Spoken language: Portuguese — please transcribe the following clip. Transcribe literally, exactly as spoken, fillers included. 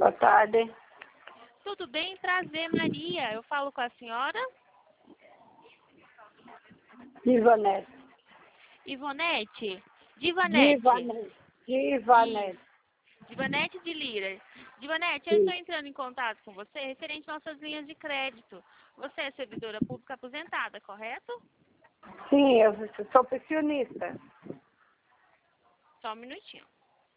Boa tarde. Tudo bem? Prazer, Maria. Eu falo com a senhora? Divanete. Ivonete? Divanete. Divanete. Divanete. Divanete de Lira. Divanete, eu Sim. estou entrando em contato com você referente às nossas linhas de crédito. Você é servidora pública aposentada, correto? Sim, eu sou pensionista. Só um minutinho.